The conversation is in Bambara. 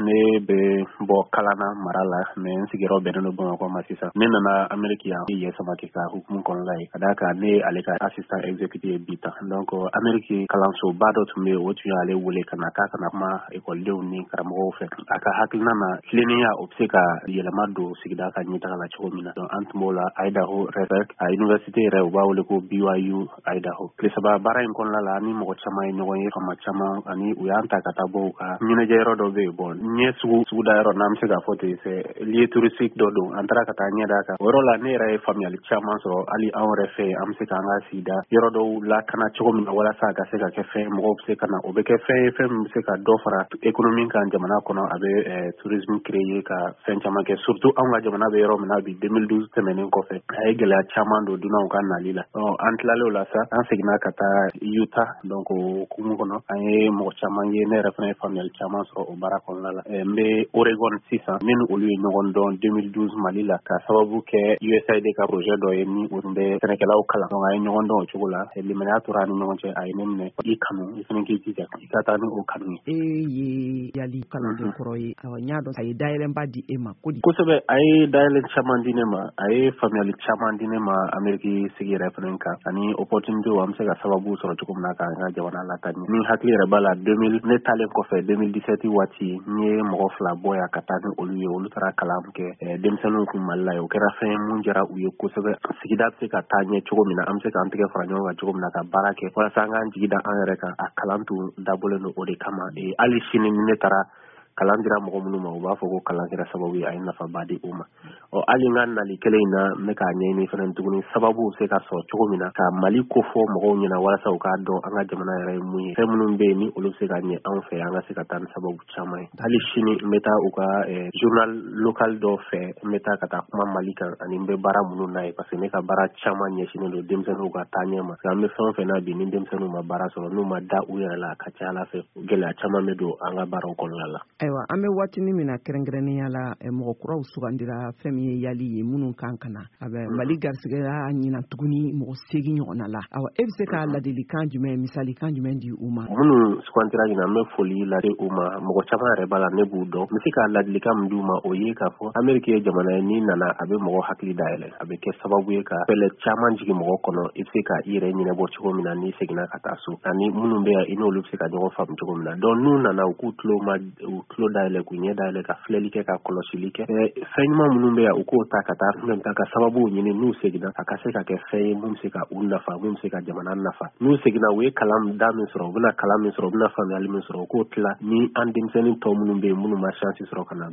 ne bɛ bɔ kalana mara la mais n sigiyɔrɔ bɛnnen don Bamakɔ ma sisan. Ne nana Amérique yan ye sama kɛ ka hukumu kɔnɔna ye. Ka d'a kan ne ale ka assistant exécutif bi tan. Donc Amérique kalansoba dɔ tun bɛ o tun y'ale wele ka na k'a kana kuma ekɔlidenw ni karamɔgɔw fɛ. A ka hakilina na tilennenya o bɛ se ka yɛlɛma don sigida ka ɲɛtaga la cogo min na. Donc an tun b'o la Idaho a université yɛrɛ u b'a wele ko BYU Idaho. Tile saba baara in kɔnɔna la ni mɔgɔ caman ye ɲɔgɔn ye fama caman ani u y'an ta ka taa bɔ u ka ɲɛnajɛ yɔrɔ dɔ bɛ yen. Bon ɲɛ suguda yɔrɔ n'an bɛ se k'a fɔ ten c'est lieu touristique dɔ don an taara ka taa ɲɛ d'a kan. O yɔrɔ la ne yɛrɛ ye faamuyali caman sɔrɔ hali anw yɛrɛ fɛ an bɛ se k'an ka sigida yɔrɔ dɔw lakana cogo min na walasa a ka se ka kɛ fɛn mɔgɔw bɛ se ka na o bɛ kɛ fɛn ye fɛn min bɛ se ka dɔ fara économie kan jamana kɔnɔ a bɛ tourisme créer ka fɛn caman kɛ surtout anw ka jamana bɛ yɔrɔ min na bi 2012 tɛmɛnen kɔfɛ a ye gɛlɛya caman don dunanw ka nali la. An tilal'o la sa an seginna ka taa Utah donc o hukumu kɔnɔ an ye mɔgɔ caman ye ne yɛrɛ fana ye faamuyali caman sɔrɔ o baara kɔnɔna la. N bɛ Oregon sisan ne ni olu ye ɲɔgɔn dɔn 2012 Mali la ka sababu kɛ USAID ka projet dɔ ye min o tun bɛ sɛnɛkɛlaw kalan donc a ye ɲɔgɔn dɔn o cogo la limaniya tora ani ɲɔgɔn cɛ a ye ne minɛ i kanu i fana k'i jija i ka taa ni o kanu ye. Ye yali kalanden kɔrɔ ye n y'a dɔn a ye dayɛlɛnba di e ma kosɛbɛ a ye dayɛlɛn caman di ne ma a ye faamuyali caman di ne ma Amérique sigi yɛrɛ fana kan ani opportunité an bɛ se ka sababu sɔrɔ cogo min na k'an ka jamana latani ni hakili yɛrɛ b'a la 2000 ne taalen kɔfɛ 2017 waati n ye mɔgɔ 2 bɔ yan ka taa ni olu ye olu taara kalan kɛ denmisɛnninw kun Mali la o kɛra fɛn mun diyara u ye kosɛbɛ sigida bɛ se ka taa ɲɛ cogo min na an bɛ se k'an tigɛ fara ɲɔgɔn kan cogo min na ka baara kɛ walasa an k'an jigi da an yɛrɛ kan a kalan tun dabɔlen don o de kama hali sini ni ne taara kalan dira mɔgɔ minnu ma u b'a fɔ ko kalan kɛra sababu ye a ye nafaba di u ma hali n ka nali kelen in na n bɛ k'a ɲɛɲini fana tuguni sababu bɛ se ka sɔrɔ cogo min na ka Mali ko fɔ mɔgɔw ɲɛna walasa u k'a dɔn an ka jamana yɛrɛ ye mun ye fɛn minnu bɛ yen ni olu bɛ se ka ɲɛ anw fɛ an ka se ka taa ni sababu caman ye hali sini n bɛ taa u ka journal local dɔ fɛ n bɛ taa ka taa kuma Mali kan ani n bɛ baara minnu na ye parce que ne ka baara caman ɲɛsinnen don denmisɛnninw ka taa ɲɛ ma an bɛ fɛn o fɛn na bi ni denmisɛnninw ma baara sɔrɔ n'u ma da u yɛrɛ la a ka ca Ala fɛ gɛlɛya caman bɛ don an ka baaraw kɔnɔna la. Ayiwa an bɛ waatini min na kɛrɛnkɛrɛnnenya la mɔgɔ kuraw sugandira fɛn min ye yali ye minnu kan ka na a bɛ Mali garisigɛya ɲina tuguni mɔgɔ 8 ɲɔgɔnna la awa e bɛ se ka ladilikan jumɛn misalikan jumɛn di u ma minnu sugandira ɲina n bɛ foli lase u ma mɔgɔ caman yɛrɛ b'a la ne b'u dɔn n bɛ se ka ladilikan min d'u ma o ye k'a fɔ Amérique ye jamana ye n'i nana a bɛ mɔgɔ hakili dayɛlɛ a bɛ kɛ sababu ye ka fɛlɛ caman jigin mɔgɔ kɔnɔ i bɛ se ka i yɛrɛ ɲɛnabɔ cogo min na n'i seginna ka taa so ani minnu bɛ yan i n'olu bɛ se ka ɲɔgɔn faamu cogo min na donc n'u nana u k'u tulo dayɛlɛ k'u ɲɛ dayɛlɛ ka filɛli kɛ ka kɔlɔsili kɛ fɛn ɲuman minnu bɛ yan u k'o ta ka taa ka sababu ɲini n'u seginna a ka se ka kɛ fɛn ye mun bɛ se ka u nafa mun bɛ se ka jamana nafa n'u seginna u ye kalan da min sɔrɔ u bɛna kalan min sɔrɔ u bɛna faamuyali min sɔrɔ u k'o tila ni an denmisɛnnin tɔ minnu bɛ yen minnu ma chance sɔrɔ ka na